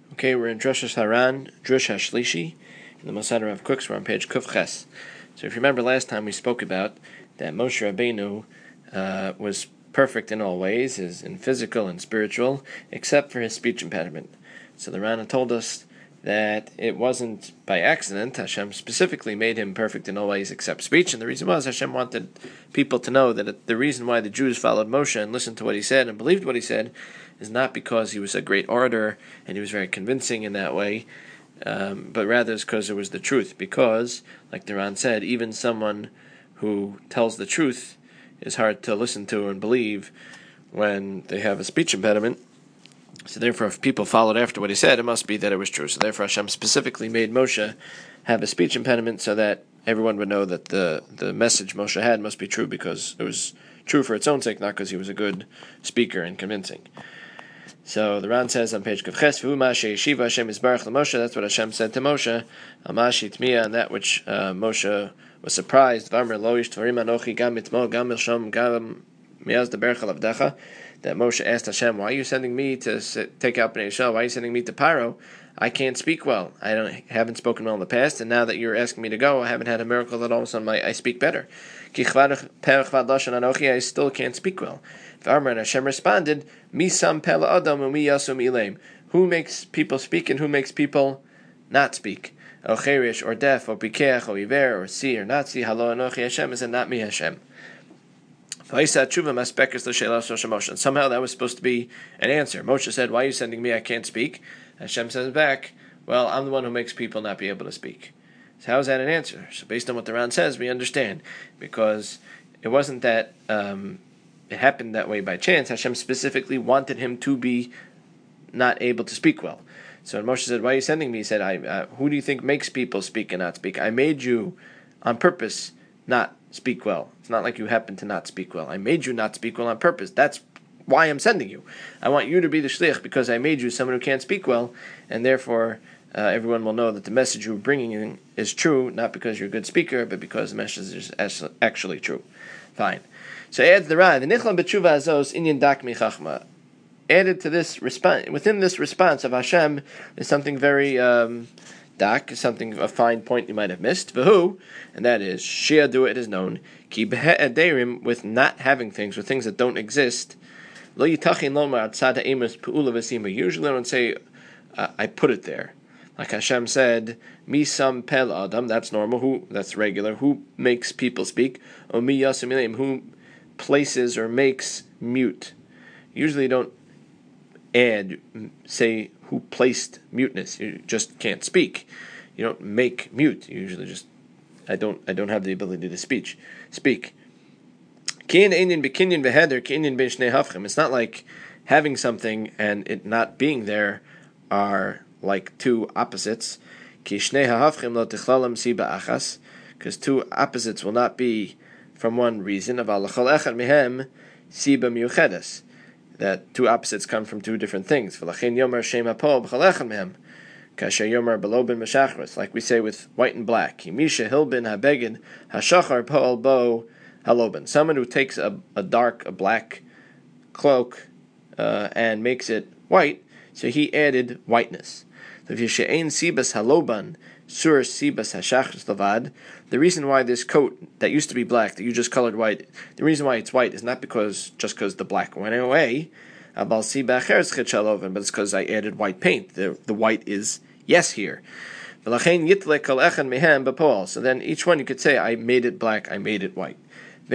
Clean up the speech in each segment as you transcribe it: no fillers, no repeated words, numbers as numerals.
Okay, we're in Drush Haran, Drush HaShlishi, in the Mosad Rav Kook's. We're on page Kuf Ches. So if you remember last time we spoke about that Moshe Rabbeinu was perfect in all ways, in physical and spiritual, except for his speech impediment. So the Rana told us that it wasn't by accident. Hashem specifically made him perfect in all ways except speech, and the reason was Hashem wanted people to know that the reason why the Jews followed Moshe and listened to what he said and believed what he said is not because he was a great orator and he was very convincing in that way, but rather it's because it was the truth. Because, like the Ran said, even someone who tells the truth is hard to listen to and believe when they have a speech impediment. So therefore, if people followed after what he said, it must be that it was true. So therefore, Hashem specifically made Moshe have a speech impediment so that everyone would know that the message Moshe had must be true because it was true for its own sake, not because he was a good speaker and convincing. So the Ran says on page Kavches, "V'hu ma'aseh yeshiva Hashem yisbarach l'Moshe." That's what Hashem said to Moshe. Amashi tmiya, and that which Moshe was surprised. V'amar lo ish dvarim anochi gam mitmol gam milshom gam miaz deberach alavdecha. That Moshe asked Hashem, "Why are you sending me to take out Bnei Yisrael? Why are you sending me to Paro? I can't speak well. I haven't spoken well in the past, and now that you're asking me to go, I haven't had a miracle that all of a sudden I speak better. Ki chvad lashon anochi, I still can't speak well." And Hashem responded, "Mi sam pela adam u'mi yasum ileim." Who makes people speak and who makes people not speak? O cherish, or deaf, or pikeach, or iver, or see, or not see. Halo anochi Hashem, is it not me Hashem? And somehow that was supposed to be an answer. Moshe said, "Why are you sending me? I can't speak." Hashem says back, "Well, I'm the one who makes people not be able to speak." So how is that an answer? So based on what the Ran says, we understand. Because it wasn't that it happened that way by chance. Hashem specifically wanted him to be not able to speak well. So when Moshe said, "Why are you sending me?" He said, "Who do you think makes people speak and not speak? I made you on purpose not speak well. It's not like you happen to not speak well. I made you not speak well on purpose. That's why I'm sending you. I want you to be the shliach because I made you someone who can't speak well, and therefore everyone will know that the message you're bringing in is true, not because you're a good speaker, but because the message is actually true." Fine. So adds the Ran, "V'nichlam b'tshuva azos inyan dak mi chachma." Added to this response, within this response of Hashem, is something very a fine point you might have missed. V'hu, and that is, shi'adu, it is known, ki be'ederim, with not having things, with things that don't exist, lo yitachin lomar tzad ha'emus pu'ula v'sima. Usually I don't say, I put it there. Like Hashem said, mi sam pel adam, that's normal, that's regular, who makes people speak, or mi yasum ileim, who places or makes mute. Usually you don't say who placed muteness. You just can't speak. You don't make mute. You usually just I don't have the ability to speak. It's not like having something and it not being there are like two opposites. Because two opposites will not be from one reason. That two opposites come from two different things. Like we say with white and black. Someone who takes a black cloak and makes it white, so he added whiteness. The reason why this coat that used to be black, that you just colored white, the reason why it's white is not because the black went away, but it's because I added white paint. The white is yes here. So then each one you could say, I made it black, I made it white.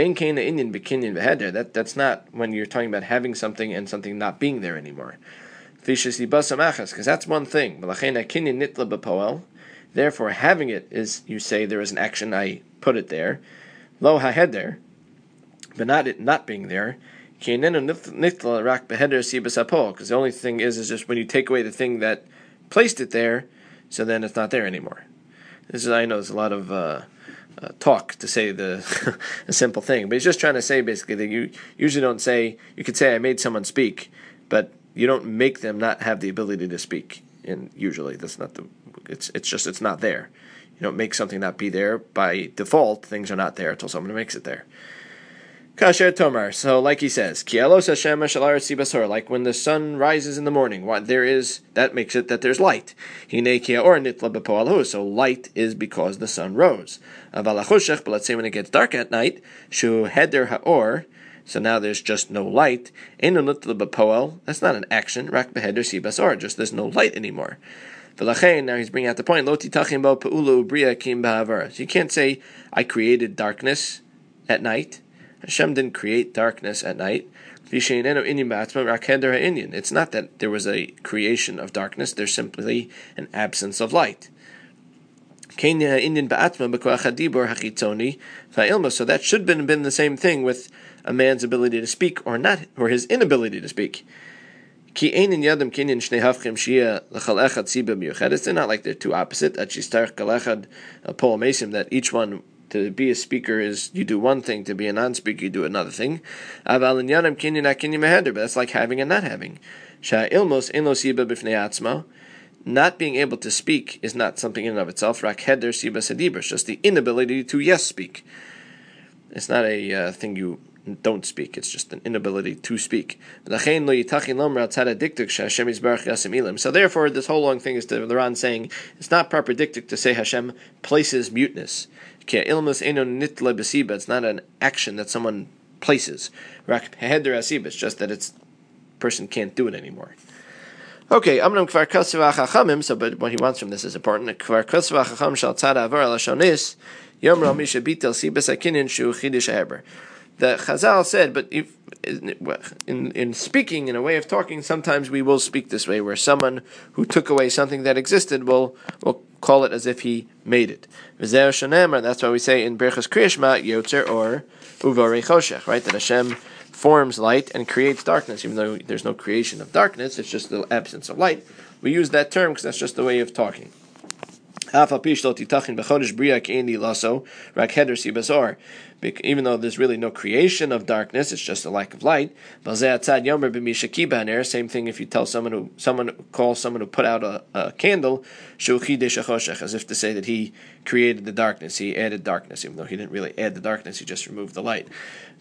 That's not when you're talking about having something and something not being there anymore. Because that's one thing. Therefore, having it is, you say there is an action, I put it there. Lo haheder, but not it not being there. Because the only thing is just when you take away the thing that placed it there, so then it's not there anymore. I know there's a lot of talk to say the a simple thing, but he's just trying to say basically that you usually don't say, you could say I made someone speak, but you don't make them not have the ability to speak. And usually that's not it's not there. You don't make something not be there. By default, things are not there until someone makes it there. Kasher Tomar. So, like he says, Ki alos Hashem shel haaretz basor. Like when the sun rises in the morning, what there is that makes it that there's light. Hinei ki haor nitla b'po'alhu. So light is because the sun rose. Aval hachoshech. But let's say when it gets dark at night, shu heder haor. So now there's just no light. Einu nitla b'po'al. That's not an action. Rak beheder si basor. Just there's no light anymore. V'lachein. Now he's bringing out the point. Lo titachim bo pe'ulu bria kim b'havara. So you can't say I created darkness at night. Hashem didn't create darkness at night. It's not that there was a creation of darkness, there's simply an absence of light. So that should have been the same thing with a man's ability to speak or not, or his inability to speak. It's not like they're two opposite. That each one, to be a speaker is you do one thing, to be a non-speaker you do another thing. But that's like having and not having. Not being able to speak is not something in and of itself. It's just the inability to yes speak. It's not a thing you don't speak, it's just an inability to speak. So therefore, this whole long thing is the Ran saying it's not proper dictic to say Hashem places muteness. It's not an action that someone places. It's just that it's person can't do it anymore. Okay, so but what he wants from this is important. The Chazal said, but if, in speaking, in a way of talking, sometimes we will speak this way, where someone who took away something that existed will call it as if he made it. That's why we say in Berachos Kriya Shema, Yotzer or Uvarei Choshech, right? That Hashem forms light and creates darkness, even though there's no creation of darkness, it's just the absence of light. We use that term because that's just the way of talking. Even though there's really no creation of darkness, it's just a lack of light. Same thing if you tell someone calls someone who put out a candle, as if to say that he created the darkness, he added darkness, even though he didn't really add the darkness, he just removed the light.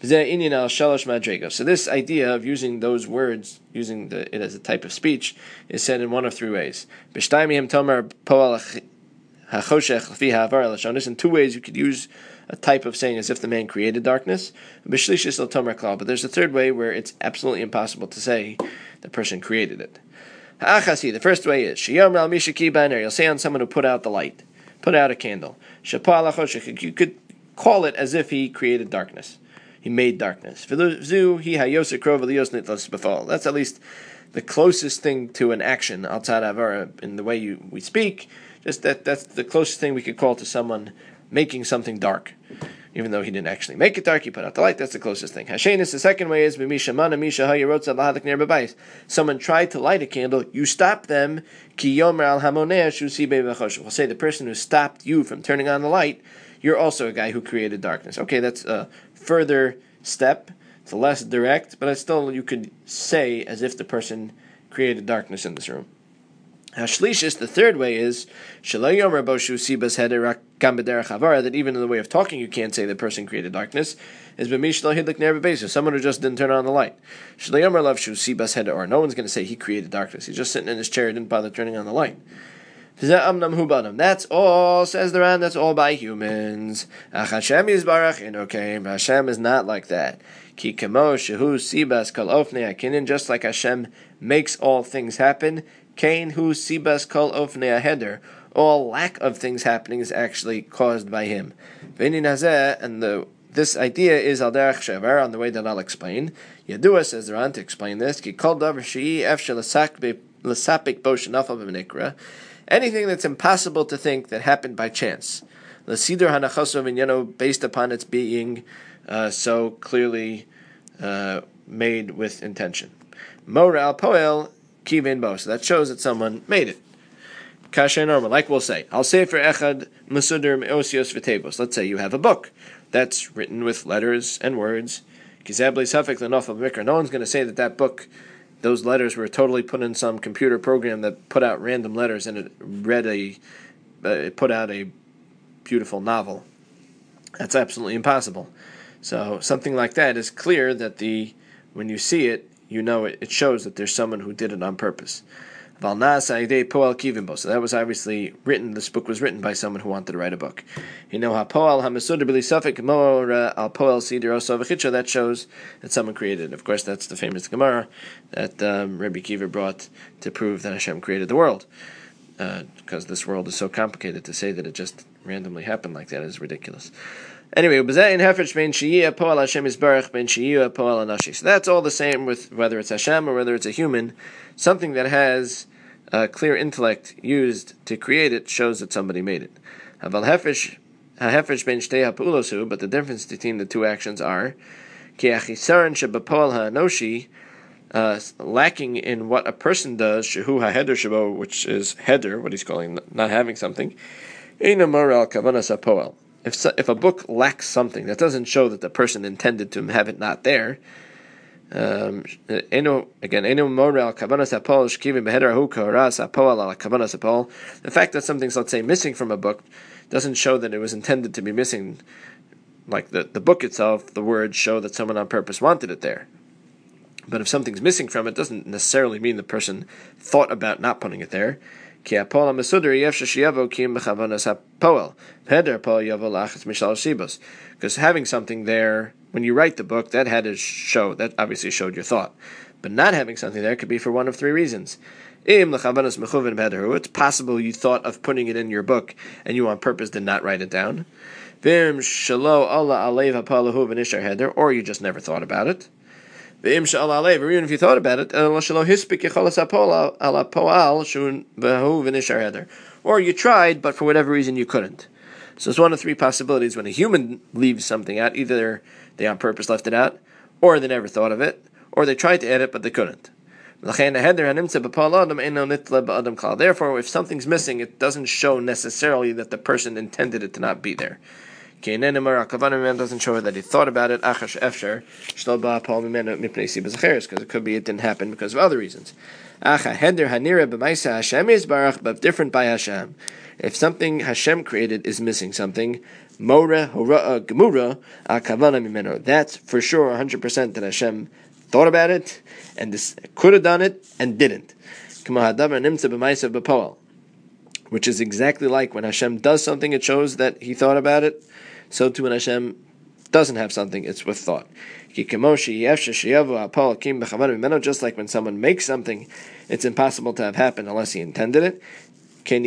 So this idea of using those words, using it as a type of speech, is said in one of three ways. In 2 ways you could use a type of saying as if the man created darkness. But there's a third way where it's absolutely impossible to say the person created it. The first way is you'll say on someone who put out the light, put out a candle. You could call it as if he created darkness. He made darkness. That's at least the closest thing to an action outside avara in the way we speak. Just that's the closest thing we could call to someone making something dark. Even though he didn't actually make it dark, he put out the light, that's the closest thing. Hashenis, the second way is someone tried to light a candle, you stop them. We'll say the person who stopped you from turning on the light, you're also a guy who created darkness. Okay, that's a further step. It's less direct, but still you could say as if the person created darkness in this room. Hashlishis, the third way is that even in the way of talking you can't say the person created darkness, is someone who just didn't turn on the light. No one's going to say he created darkness. He's just sitting in his chair, didn't bother turning on the light. That's all, says the Ran, that's all by humans. Hashem is not like that. Just like Hashem makes all things happen, Kain hu sibas kol ofnei heder. All lack of things happening is actually caused by him. And this idea is al derech shever, on the way that I'll explain. Yadua, says the Ran, to explain this. Ki kol davar she'i efshel l'sapik bo shenafal b'menikra. Anything that's impossible to think that happened by chance. L'sidur hanachosov inyano, based upon its being so clearly made with intention. Mora al poel kivin bo. So that shows that someone made it. Kasher normal, like we'll say. I'll say for echad mesuder meosios v'tebos. Let's say you have a book that's written with letters and words. Kizabli safek l'nofal mikra. No one's going to say that book, those letters were totally put in some computer program that put out random letters and it put out a beautiful novel. That's absolutely impossible. So something like that is clear that when you see it, you know it shows that there's someone who did it on purpose. So that was obviously written. This book was written by someone who wanted to write a book. That shows that someone created it. Of course, that's the famous Gemara that Rabbi Kiva brought to prove that Hashem created the world. Because this world is so complicated, to say that it just randomly happened like that is ridiculous. Anyway, so that's all the same with whether it's Hashem or whether it's a human. Something that has clear intellect used to create it shows that somebody made it. But the difference between the two actions are lacking in what a person does, which is heder, what he's calling not having something. If a book lacks something, that doesn't show that the person intended to have it not there. The fact that something's, let's say, missing from a book doesn't show that it was intended to be missing. Like the book itself, the words show that someone on purpose wanted it there. But if something's missing from it, doesn't necessarily mean the person thought about not putting it there. Because having something there, when you write the book, that had to show, that obviously showed your thought. But not having something there could be for one of three reasons. It's possible you thought of putting it in your book, and you on purpose did not write it down. Or you just never thought about it. Or even if you thought about it, or you tried, but for whatever reason you couldn't. So it's one of three possibilities when a human leaves something out. Either they on purpose left it out, or they never thought of it, or they tried to add it, but they couldn't. Therefore, if something's missing, it doesn't show necessarily that the person intended it to not be there. Doesn't show that he thought about it, because it could be it didn't happen because of other reasons. But different by Hashem. If something Hashem created is missing something, that's for sure 100% that Hashem thought about it, and this could have done it, and didn't. Which is exactly like when Hashem does something, it shows that He thought about it. So too when Hashem doesn't have something, it's with thought. Just like when someone makes something, it's impossible to have happened unless He intended it. So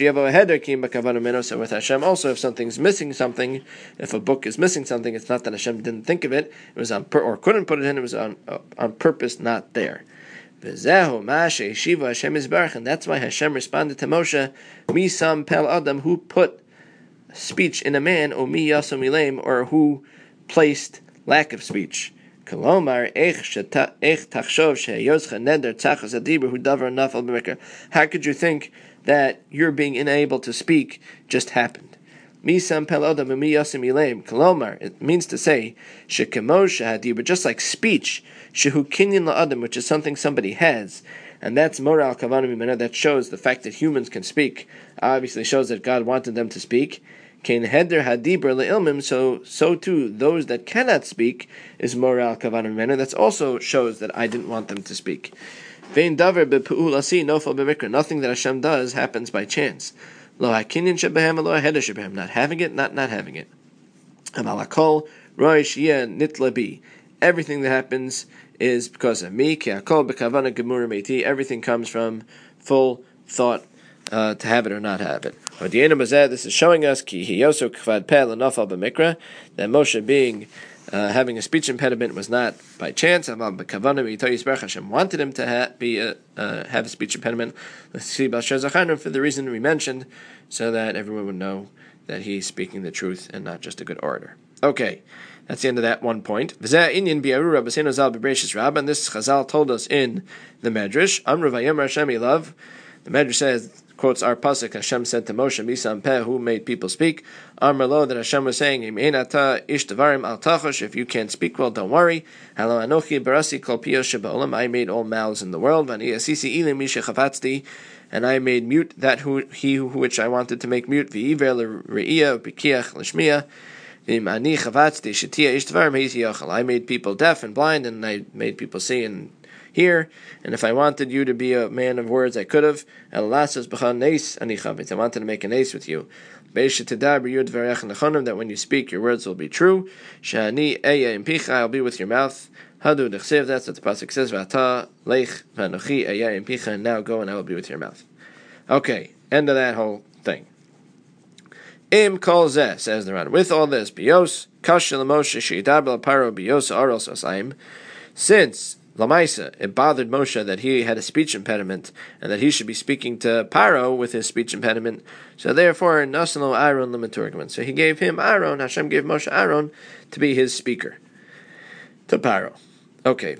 with Hashem also, if something's missing something, if a book is missing something, it's not that Hashem didn't think of it, it was or couldn't put it in, it was on purpose not there. And that's why Hashem responded to Moshe, Misam pel Adam, who put speech in a man, or mi yasam ilaim, or who placed lack of speech. How could you think that your being unable to speak just happened? It means to say, but just like speech, which is something somebody has, and that's moral kavanah, that shows the fact that humans can speak, obviously shows that God wanted them to speak. So too, those that cannot speak is moral kavanah. That also shows that I didn't want them to speak. Nothing that Hashem does happens by chance. Not having it, not having it. Everything that happens is because of me. Everything comes from full thought, to have it or not have it. This is showing us that Moshe being having a speech impediment was not by chance. Hashem wanted him to have a speech impediment. Let's see for the reason we mentioned, so that everyone would know that he's speaking the truth and not just a good orator. Okay, that's the end of that one point. And this Chazal told us in the Medrash. The Medrash says, quotes our pasuk, Hashem said to Moshe, Misam Peh, who made people speak. Amar lo, that Hashem was saying, Im ein ata ish devarim al tachosh, if you can't speak well, don't worry. Halo anochi barasi kol piyos sheba'olam, I made all mouths in the world. Vani asisi ilim mi shechafatzti, and I made mute that he which I wanted to make mute. V'iver l're'iyah, u'pikiach l'shmiya. I made people deaf and blind, and I made people see and hear. And if I wanted you to be a man of words, I could have. I wanted to make an ace with you. That when you speak, your words will be true. I'll be with your mouth. That's what the pasuk says. And now go, and I will be with your mouth. Okay, end of that whole thing. Im kol zeh, says the Ran. With all this, bios kashel Moshe sheidabel paro bios aros osaim. Since Lamaisa, it bothered Moshe that he had a speech impediment and that he should be speaking to Paro with his speech impediment. So therefore, Nasalo Aaron Lamaturgman. So he gave him Aaron, Hashem gave Moshe Aaron to be his speaker to Paro. Okay,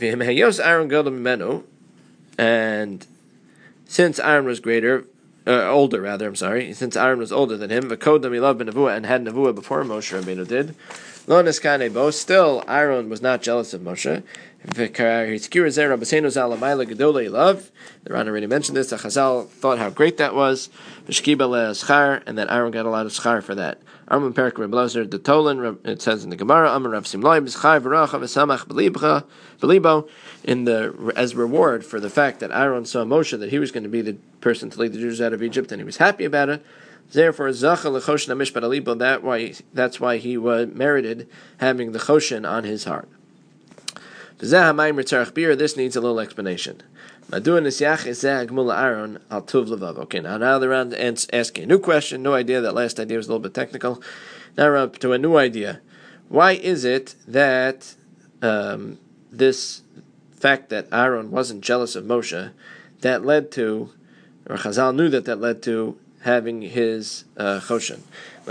and since Aaron was older, since Aaron was older than him, and had Nevuah before Moshe Rabbeinu did, still Aaron was not jealous of Moshe. The Ran already mentioned this. The Chazal thought how great that was, and that Aaron got a lot of schar for that. It says in the Gemara, as reward for the fact that Aaron saw Moshe, that he was going to be the person to lead the Jews out of Egypt, and he was happy about it. Therefore, that's why he merited having the choshen on his heart. This needs a little explanation. Okay, now they're on asking a new question, new idea. That last idea was a little bit technical. Now we're up to a new idea. Why is it that this fact that Aaron wasn't jealous of Moshe, that led to, or Chazal knew that led to having his choshen?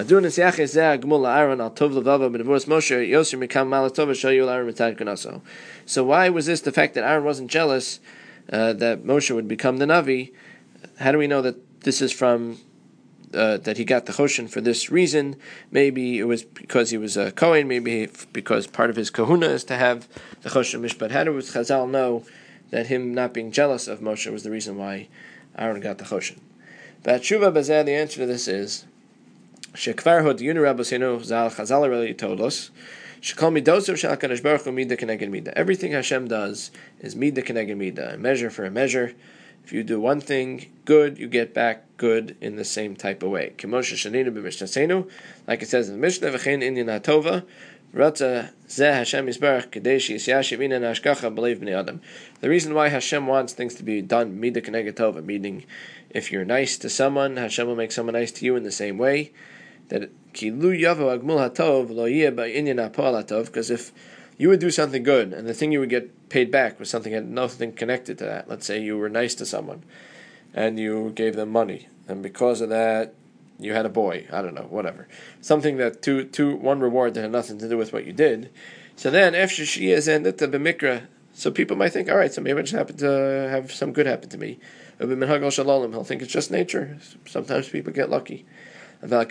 So why was this the fact that Aaron wasn't jealous that Moshe would become the Navi? How do we know that this is from that he got the choshen for this reason? Maybe it was because he was a Kohen, maybe because part of his kahuna is to have the choshen mishpat. How does Chazal know that him not being jealous of Moshe was the reason why Aaron got the choshen? But Tshuva Bazeh, the answer to this is Shekvar Hodiyunu Rabbeinu Zal Chazal already told us Shekol Midosov Shel HaKadosh Baruch Hu Mida Keneged Mida. Everything Hashem does is Mida Keneged Mida, a measure for a measure. If you do one thing good, you get back good in the same type of way. Kemoshe Shaninu b'Mishnasenu, like it says in the Mishnah, V'chein Inyan HaTova, Ratza Zeh Hashem Yisbarach Kadesh Yisyashiv Inan Hashgacha B'leiv Bnei Adam. The reason why Hashem wants things to be done Mida Keneged Tova, meaning if you're nice to someone, Hashem will make someone nice to you in the same way. That Kilu Yavo Agmul HaTov Lo Yeh Ba'inyan HaPo'al HaTov, because if you would do something good, and the thing you would get paid back was something that had nothing connected to that. Let's say you were nice to someone, and you gave them money, and because of that, you had a boy. I don't know, whatever. Something that one reward that had nothing to do with what you did. So then, after she is ended to b'mikra, so people might think, all right, so maybe I just happened to have some good happen to me. He'll think it's just nature. Sometimes people get lucky. But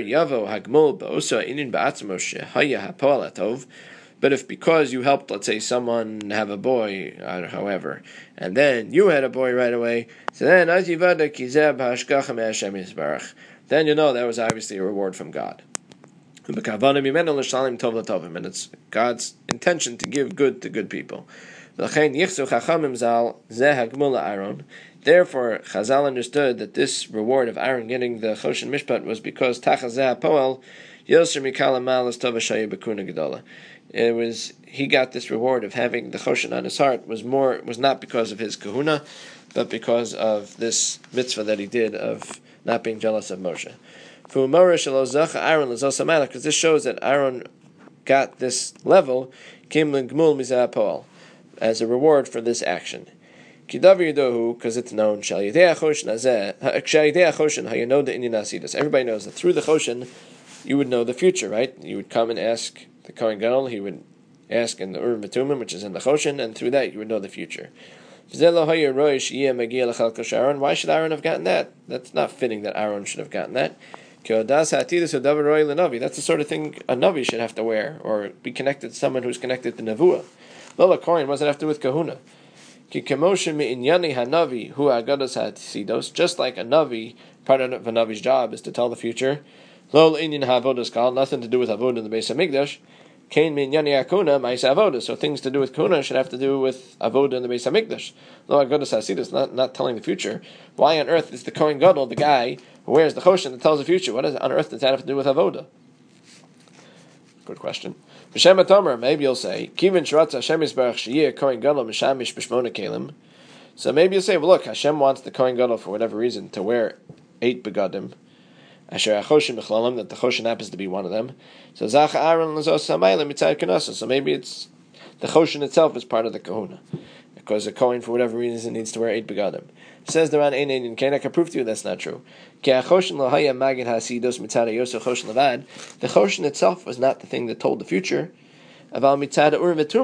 if because you helped, let's say, someone have a boy, however, and then you had a boy right away, so then you know that was obviously a reward from God. And it's God's intention to give good to good people. Therefore, Chazal understood that this reward of Aaron getting the Choshen Mishpat was because Tachazeh HaPoel Yosher Mikal Amalas Tova Shaya Bekuna Gedola. It was he got this reward of having the Choshen on his heart was not because of his kahuna, but because of this mitzvah that he did of not being jealous of Moshe. Because this shows that Aaron got this level as a reward for this action. Because it's known, everybody knows that through the Choshen, you would know the future, right? You would come and ask the Kohen Gadol, he would ask in the Urim V'Tumim, which is in the Choshen, and through that you would know the future. Why should Aaron have gotten that? That's not fitting that Aaron should have gotten that. That's the sort of thing a Navi should have to wear, or be connected to someone who's connected to Nevuah. Lola Kohen, what does it have to do with Kahuna? Just like a Navi, part of a Navi's job is to tell the future. Lo inyan ha'avodas kal, nothing to do with avodah in the Beis Hamikdash. Kain min yani akuna ma'isa avodah. So things to do with kuna should have to do with avodah in the Beis Hamikdash. Lo agodas hasidus, not telling the future. Why on earth is the Kohen Gadol the guy who wears the choshen that tells the future? What on earth does that have to do with avodah? Good question. B'shem Tomer, maybe you'll say, Kivin Sharatz Hashem Yisbarach Sheyeh Kohen Gadol Mishamish B'Shmona Kelim. So maybe you'll say, well, look, Hashem wants the Kohen Gadol for whatever reason to wear 8 begadim. Asher HaChoshen B'Chlalim, that the Choshen happens to be one of them. So Zach Aaron L'Zos HaMayla Mitzad Kanasa. So maybe it's the Choshen itself is part of the Kahuna, because the Kohen for whatever reason needs to wear 8 begadim. Says the Ran Ein Ein Kain. I can prove to you that's not true. The Choshen itself was not the thing that told the future. It was the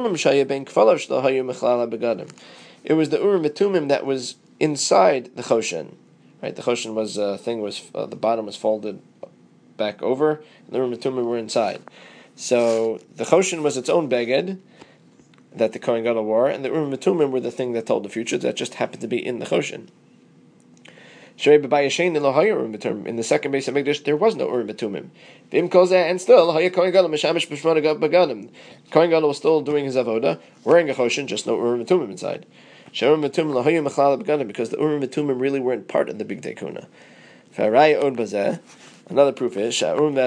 Urim V'Tumim that was inside the Choshen. Right, the Choshen was the bottom was folded back over, and the Urim V'Tumim were inside. So the Choshen was its own beged that the Kohen Gadol wore, and the Urim V'Tumim were the thing that told the future that just happened to be in the Choshen. In the second Beis Hamikdash, there was no Urim V'Tumim. And still, Kohen Gadol was still doing his avodah, wearing a Choshen, just no Urim V'Tumim inside. Because the Urim V'Tumim really weren't part of the Big Tekuna. Another proof is the Urim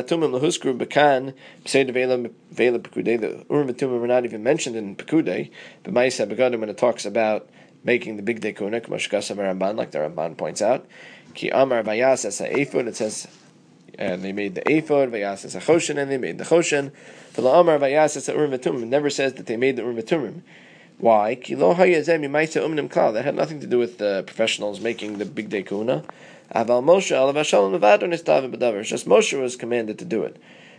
V'Tumim were not even mentioned in Pekudei, but Ma'aseh Begadim when it talks about making the Big Tekuna, like the Ramban points out. Ki Amar Vayas as Ephod, it says, and they made the Ephod, Vayas as a Choshen, and they made the Choshen. The Amar Vayas as Urim V'Tumim never says that they made the Urim V'Tumim. Why? That had nothing to do with the professionals making the Big Day Kuna. Just Moshe was commanded to do it.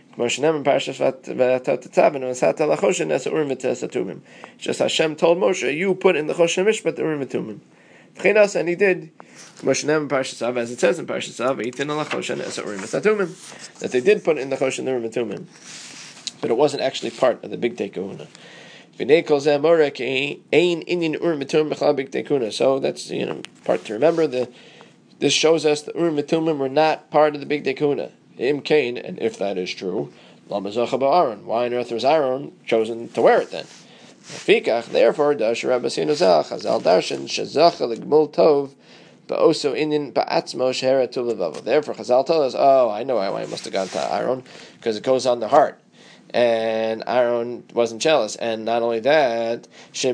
Just Hashem told Moshe, you put in the Choshen Mishpat the Urim V'Tumim. And he did. As it says in Parshas Av, that they did put in the Choshen Urim V'Tumim, but it wasn't actually part of the Big Day Kuna. So that's part to remember. This shows us the Urim V'Tumim were not part of the Big Tekuna. And if that is true, why on earth was Aaron chosen to wear it then? Therefore, Chazal tells us, I know why it must have gone to Aaron, because it goes on the heart. And Aaron wasn't jealous, and not only that,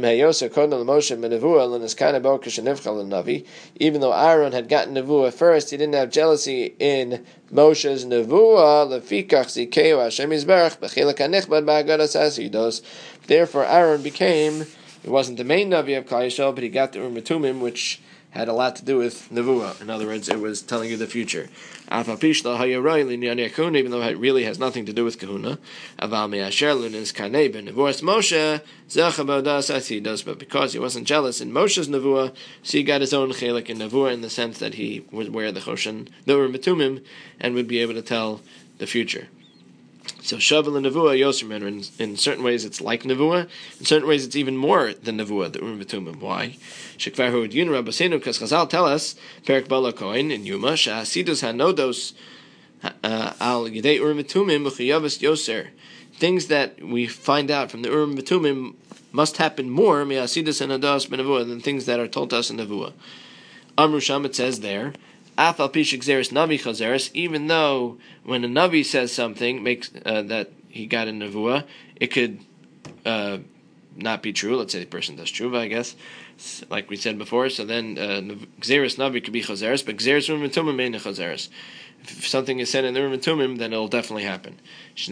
even though Aaron had gotten nevuah first, he didn't have jealousy in Moshe's nevuah. Therefore, Aaron became, he wasn't the main navi of Klal Yisrael, but he got the Urim V'Tumim, which had a lot to do with nevuah. In other words, it was telling you the future. Even though it really has nothing to do with kahuna. But because he wasn't jealous in Moshe's nevuah, so he got his own chelik in nevuah in the sense that he would wear the Choshen, the Urim V'Tumim, and would be able to tell the future. So Shavel and Nevuah, Yoser, in certain ways it's like Nevuah, in certain ways it's even more than Nevuah, the Urim V'Tumim. Why? Shekvar Hu Yun Rabbasenu, because Chazal tell us, Perik Bala Kohen in Yuma, Sha'asidus Hanodos Al Yidei Urim V'Tumim Uchiyavas Yoser. Things that we find out from the Urim V'Tumim must happen more Me'asidus Hanodos B'Nevuah than things that are told to us in Nevuah. Amru Sham, it says there, even though when a Navi says something makes that he got a Nevuah, it could not be true. Let's say the person does tshuva, I guess, like we said before. So then Gzeres Navi could be Chazeres, but Gzeres Urim V'Tumim ain't a Chazeres. If something is said in the Urim V'Tumim, then it'll definitely happen.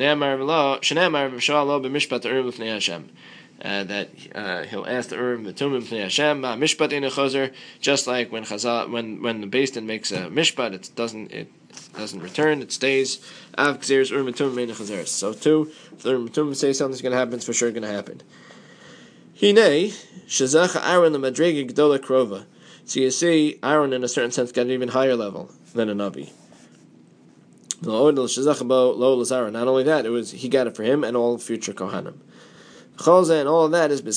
That he'll ask the Urim V'Tumim Pnei Hashem Mishpat in a Chazer, just like when the Beis Din makes a Mishpat, it doesn't return, it stays. Av Gzeres Urim V'Tumim in a Chazer. So too, if the Urim V'Tumim say something's going to happen, it's for sure going to happen. Hine Shazacha Aaron the Madrega Gdola Krova. So you see, Aaron in a certain sense got an even higher level than a Navi. Not only that, he got it for him and all future Kohanim. And all of that is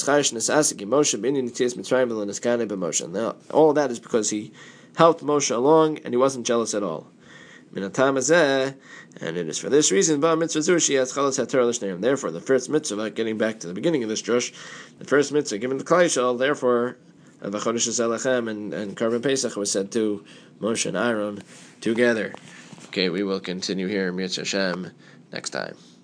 now, all of that is because he helped Moshe along and he wasn't jealous at all. Minatam hazeh, and it is for this reason, ba mitzvah zu sheyas chalas haTorah l'shneim. Therefore, the first mitzvah, getting back to the beginning of this drush, the first mitzvah given to Klal Yisrael, therefore, v'chodesh hazelachem and Karban Pesach was said to Moshe and Aaron together. Okay, we will continue here, Mirz Hashem, next time.